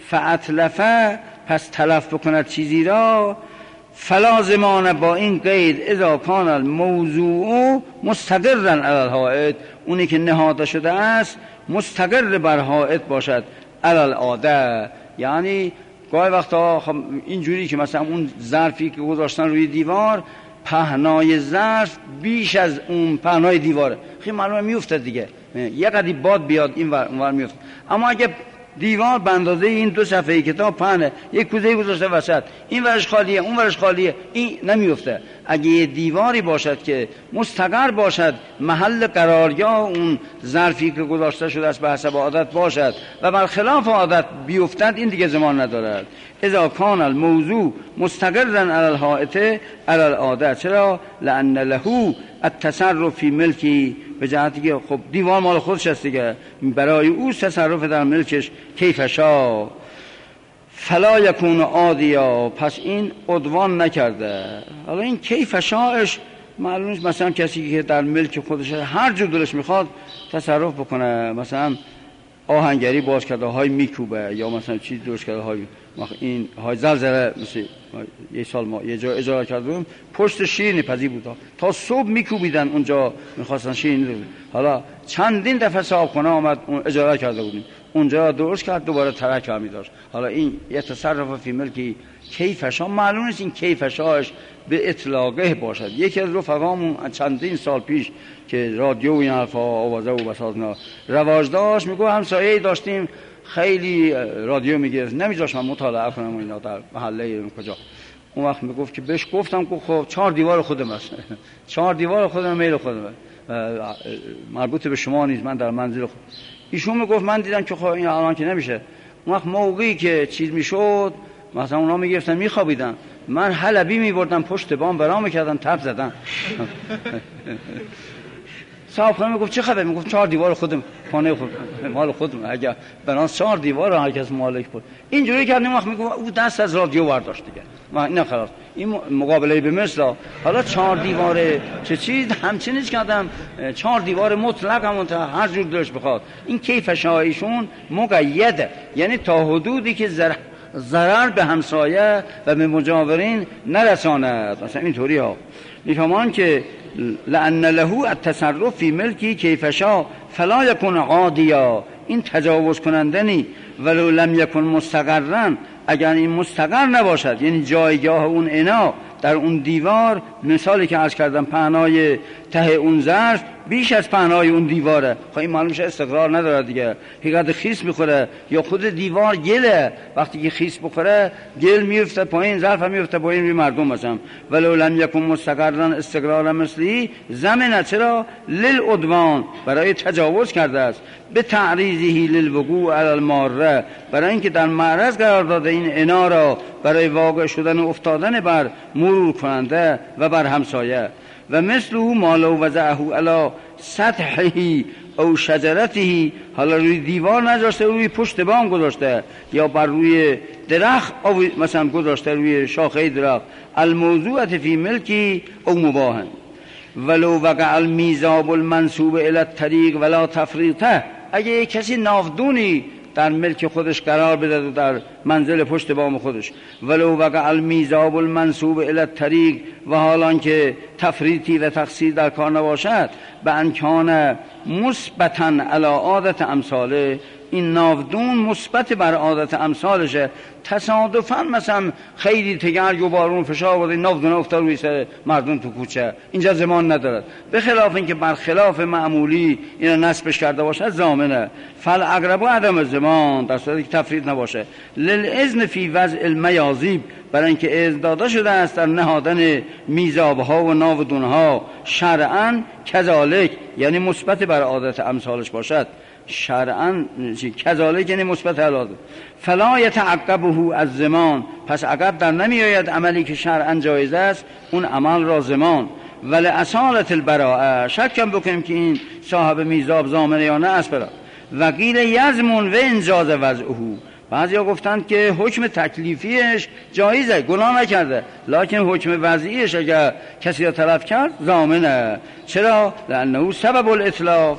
فاتلفه، پس تلف بکند چیزی را، فلا زمان، با این قید، اذا کان الموضوع مستقرا علی الحائط، اونی که نهاده شده است مستقر بر حائط باشد، علی العاده. یعنی گاهی وقتا اینجوری که مثلا اون ظرفی که گذاشتن روی دیوار، پهنای ظرف بیش از اون پهنای دیواره، خیلی معلومه میفته دیگه، یه قدری باد بیاد این ور اون ور میفته. اما اگه دیوار به اندازه این 2 صفحه کتاب پهنه، یک کوزه گذاشته وسط، این ورش خالیه اون ورش خالیه، این نمیفته. اگه یه دیواری باشد که مستقر باشد، محل قرارگاه اون ظرفی که گذاشته شده است به حسب عادت باشد و برخلاف عادت بیفتد، این دیگه زمان ندارد. اذا کان الموضوع مستقرا علی الحائط علی العاده. چرا؟ لان له التصرف فی ملکی، به جهتی که خب دیوار مال خودش است دیگه، برای او تصرف در ملکش کیف شاء، فلا یکون عادیا، پس این عدوان نکرده. حالا این کیف شاءش معلوم نیست، مثلا کسی که در ملک خودش هر جور دلش میخواد تصرف بکنه، مثلا آهنگری باز کرده های میکوبه، یا مثلا چیز درست کرده های این های زلزله، مثل یه سال ما یه جا اجاره کردیم، پشت شیرینی پزی بود تا صبح میکوبیدن اونجا، میخواستن شیرینی رو. حالا چندین دفعه صاحبخونه آمد اون اجاره کرده بودیم، اونجا درست کرد دوباره ترک برمی داشت. حالا این یه تصرف فی ملکی کیفشا، معلوم نیست این کیفشاش به اطلاقه باشد. یکی از رفقامون چندین سال پیش که رادیو این حرفا آوازه و بسازنا رواج داشت، میگو همسایه‌ای داشتیم خیلی رادیو میگرفت، نمیذاشت من مطالعه کنم اینا در محله کجا. اون وقت میگفت که بهش گفتم که خب 4 دیوار خودم است 4 دیوار خودم، میل خودم، مربوط به شما نیست، من در منزل خود. ایشون میگفت من دیدم که خب این الان که نمیشه. اون وقت موقعی که چیز میشد مثلا اونا میگرفتن میخوابیدن، من حلبی میبردم پشت بام برام میکردم تپ زدن. صاحب خانم میگفت چه خبر؟ میگفت 4 دیوار خودم، خانه خود مال خودم، اگه بنان 4 دیوار هر کس مالک بود. اینجوری کردیم. وقت میگفت او دست از رادیو برداشت دیگه، ما نه خلاص این مقابله به مثل. حالا 4 دیوار چه چیز همچین نیست کردم، 4 دیوار مطلق همون تا هر جور دلش بخواد. این کیف شایشون مقیده، یعنی تا حدودی که ضرر به همسایه و به مجاورین نرساند. مثلا اینطوری ها میفهمان که لأن له التصرف فی ملکی کیف شاء فلا یکن عادیا، این تجاوز کنندنی. ولو لم یکن مستقرا، اگر این مستقر نباشد، یعنی جایگاه اون انا در اون دیوار، مثالی که عرض کردم پهنای ته اون ظرف بیش از پهنای اون دیواره، خب این معلوم میشه استقرار نداره دیگه، حقیقت خیس میخوره، یا خود دیوار گله، وقتی که خیس بخوره گل میفته پایین، ظرف هم میفته پایین روی مردم مثلا. ولو لم یکن مستقرا استقرار مثلی زمینه، چرا؟ للعدوان، برای تجاوز کرده است، به تعریضه للوقوع علی الماره، برای اینکه در معرض قرار داده این انا را برای واقع شدن و افتادن بر مرور کننده و بر همسایه. و مثل او ما لو وضعه علی سطحه او شجرته، حالا روی دیوار نذاشته، روی پشت بام گذاشته، یا بر روی درخت مثلا گذاشته، روی شاخه درخت، الموضوعه فی ملکی او مباهن. ولو وقع المیزاب المنصوب الی الطریق ولا تفریطه، اگه یک کسی ناودونی در ملک خودش قرار بده و در منزل پشت بام خودش، ولو وقع المیزاب المنصوب الی الطریق، و حالان که تفریطی و تقصیر در کار نباشد، به انکان مثبتا علی عادت امثاله، این ناودون مثبت بر عادت امثالشه، تصادفاً مثلا خیلی تگرگ و بارون فشار آورد، ناودون افتاد روی سر مردم تو کوچه، اینجا زمان ندارد. به خلاف اینکه بر خلاف معمولی اینا نصبش کرده باشد زامنه. فالاقرب عدم زمان، در صورتی که تفرید نباشه. للاذن فی وضع المیاذیب، برای اینکه اذن داده شده است در نهادن میزابها و ناودونها شرعاً کذالک، یعنی مثبت بر عادت امثالش باشد. شرعاً کذالک یعنی مثبت علاوه. فلا یتعقبه از زمان، پس عقب در نمی آید عملی که شرعاً جایز است اون عمل را زمان. ولی اصالت البراءه، شکم بکنیم که این صاحب میزاب ضامنه یا نه اسپرا. وقیل یزمون و انجاز وضعه، بعضیا گفتند که حکم تکلیفیش جایزه، گناه نکرده، لکن حکم وضعیش اگر کسی را تلف کرد ضامنه. چرا؟ لانه سبب الاتلاف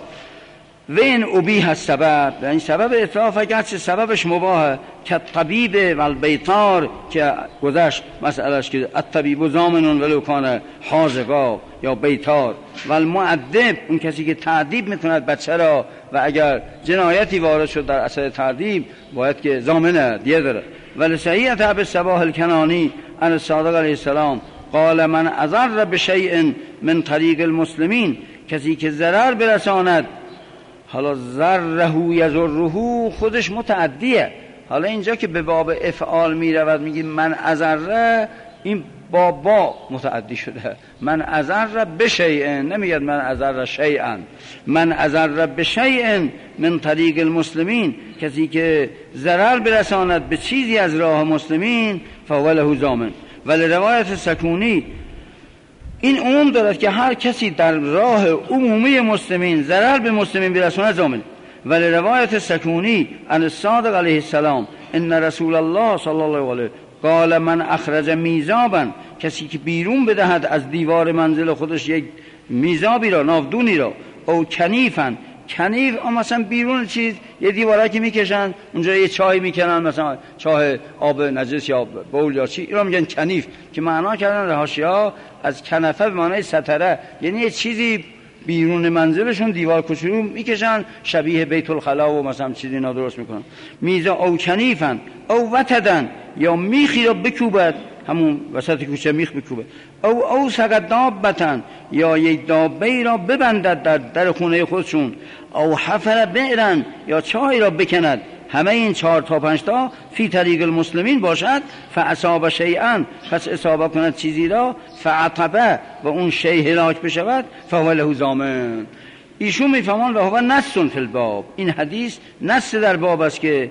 و این ابیح السبب، این سبب اتلاف اگرچه سببش مباهه، که طبیب و البیطار که گذشت مسئلهش که الطبیب ضامن ولو کان حاذقا یا بیطار، و المؤدب اون کسی که تعذیب میکند بچه را و اگر جنایتی وارد شد در اثر تعذیب باید که ضامنه دیه داره. ولی صحیحت ابی الصباح الکنانی عن الصادق علیه السلام قال من اضر بشیء من طریق المسلمین، کسی که ضرر برساند، حالا ضره یضره خودش متعدیه، حالا اینجا که به باب افعال می رود میگیم من اضر، این با متعدی شده، من اضر بشیء، نمیگه من اضر شیئا، من اضر بشیء من طریق المسلمین، کسی که ضرر برساند به چیزی از راه مسلمین فهو له ضامن. ولی روایت سکونی این عموم دارد که هر کسی در راه عمومی مسلمین ضرر به مسلمین برساند ضامن. ولی روایت سکونی عن الصادق علیه السلام ان رسول الله صلی الله علیه قال من اخرج میزابا، کسی که بیرون بدهد از دیوار منزل خودش یک میزابی را، ناودونی را، او کنیفا، کنیف مثلا بیرون چیز یه دیواره که میکشن اونجا یه چای میکنن، مثلا چای آب نجس یا بول یا چی، اینا میگن کنیف، که معنا کردن حاشیه‌ها از کنفه به معنای ستره، یعنی یه چیزی بیرون منزلشون دیوار کوچولو میکشن شبیه بیت الخلا و مثلا چیزی اینا درست میکنن. میزا او کنیفن او وتدن، یا میخی را بکوبد، همون وسط کوچه میخ بکوبه، او سقط دابتن، یا یک دابه را ببندد در خونه خودشون، او حفر بئرن، یا چای را بکند، همه این 4 تا 5 تا فی طریق المسلمین باشد، فاصاب شیئا، پس اصابه کند چیزی را، فعتبه و اون شیء هلاک بشود، فهو له ضامن. ایشون میفهمن و هو نص فی الباب، این حدیث نص در باب است که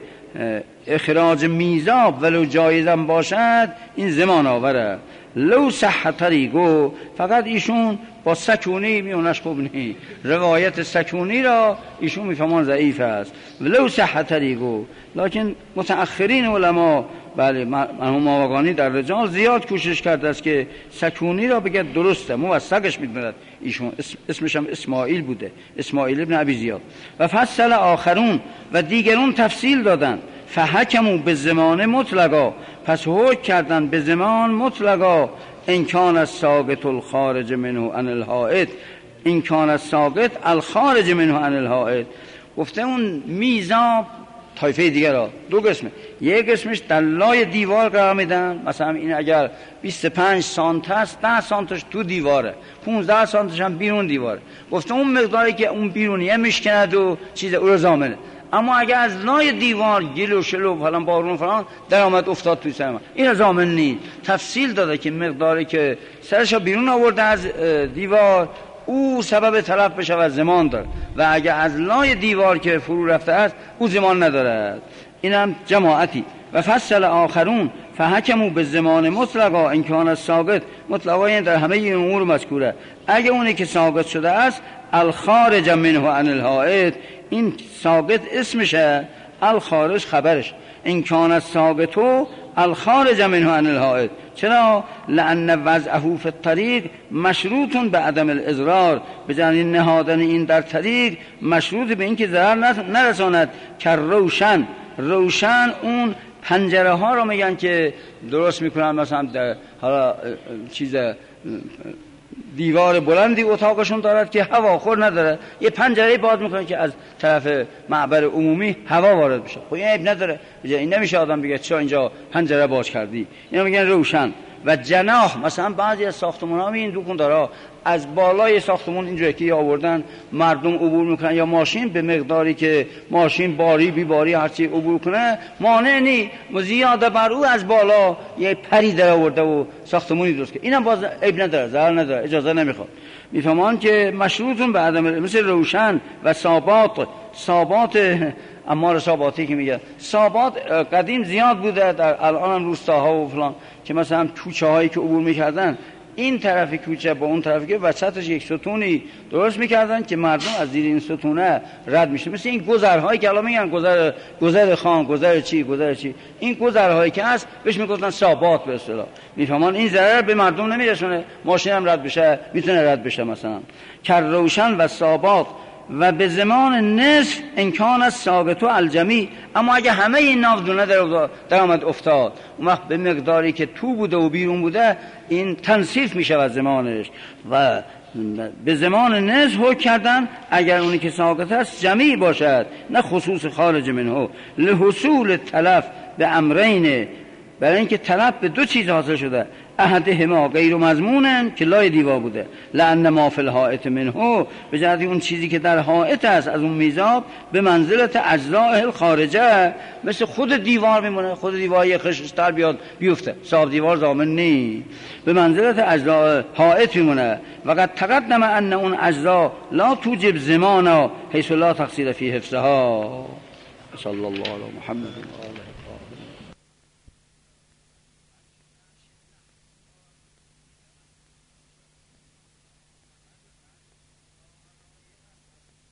اخراج میزاب ولو جایزم باشد این زمان آوره. لو صح طریقو، فقط ایشون با سکونی میونش خوب نی، روایت سکونی را ایشون میفهمان ضعیف است. لو صح طریقو، لکن متأخرین علما بله مرحوم ماوقانی در رجال زیاد کوشش کرده است که سکونی را بگه درسته، موثقش میدوند ایشون، اسمش هم اسماعیل بوده، اسماعیل ابن ابی زیاد. و فصل آخرون، و دیگرون تفصیل دادن، فحکموا به زمان مطلقا، پس حکم کردن به زمان مطلقا، ان کان الساقط الخارج منه عن الحائط ان کان الساقط الخارج منه عن الحائط. گفته اون میزاب طایفه دیگه را دو قسمه، یک قسمش در لای دیوار قرار میدن، مثلا این اگر 25 سانت است 10 سانتش تو دیواره، 15 سانتش هم بیرون دیواره. گفته اون مقداری که اون بیرونیه میشکند و چیز او رو ضامنه. اما اگر از لای دیوار گل و شل و فلان بارون فلان در آمد افتاد توی سر من، این ضامن نیست. تفصیل داده که مقداری که سرش بیرون آورده از دیوار او سبب تلف بشه و زمان داره، و اگر از لای دیوار که فرو رفته است او زمان ندارد. اینم جماعتی. و فصل آخرون فحکموا به زمان مطلقا ان کان الساقط، مطلقا این در همه این امور مذکوره. اگه اونی که ساقط شده است الخارج منه عن الحائط، این ساقط اسمشه، الخارج خبرش، ان کان الساقط الخارج منه عن الحائط. چرا؟ لأن وضعه فی الطریق مشروط به عدم الاضرار، به جای نهادن این در طریق مشروط به این که ضرر نرساند. که روشن اون پنجره ها رو میگن که درست میکنن، مثلا در حالا چیز دیوار بلندی اتاقشون دارد که هواخور نداره، یه پنجره باز میکنه که از طرف معبر عمومی هوا وارد بشه. خب این عیب نداره، این نمیشه آدم بگه چرا اینجا پنجره باز کردی. اینا میگن روشن. و جناح، مثلا بعضی از ساختمان‌ها این دکاندارا از بالای ساختمان اینجوری که آوردن مردم عبور میکنن یا ماشین، به مقداری که ماشین باری بی باری هرچی عبور کنه مانع نی، زیاده بر او از بالا یه پری در آورده و ساختمانی درست که اینم باز عیب نداره، ضرر نداره، اجازه نمیخواد. میفهمان که مشروطون به عدم، مثل روشن و ثابات امار ثاباتی که میگه ثابات قدیم زیاد بوده، در الان روستاها و فلان که مثلا کوچه هایی که عبور میکردن این طرف کوچه با اون طرفی که وسطش یک ستونی درست میکردن که مردم از زیر این ستونه رد میشه. مثل این گذرهایی که الان میگن گذر خان، گذر چی، این گذرهایی که هست بهش میگفتن ثابات به اصطلاح. میفهمان این ضرر به مردم نمیرسونه، ماشین هم رد بشه، میتونه رد بشه. مثلا کر روشن و ثابات و به زمان نصف امکان از ثابت و الجمی. اما اگه همه این ناودونه در آمد افتاد، اون وقت به مقداری که تو بوده و بیرون بوده این تنصیف میشه از زمانش. و به زمان نصف حکم کردن اگر اونی که ساقط است جمعی باشد، نه خصوص خارج منه، لحصول تلف به امرین، برای اینکه تلف به دو چیز حاصل شده، احدهما غیر مضمونن که لای دیوار بوده، لأن ما فی الحائط منه، به جهت اون چیزی که در حائط است از اون میزاب، به منزلت اجزاء الخارجه، مثل خود دیوار میمونه. خود دیوار یه خشتر بیاد بیفته، صاحب دیوار ضامن نی، به منزلت اجزاء حائط میمونه. و قد تقدم ان اون اجزاء لا توجب زمانا حیث لا تقصیر فی حفظها. صلی الله علی محمد و آله.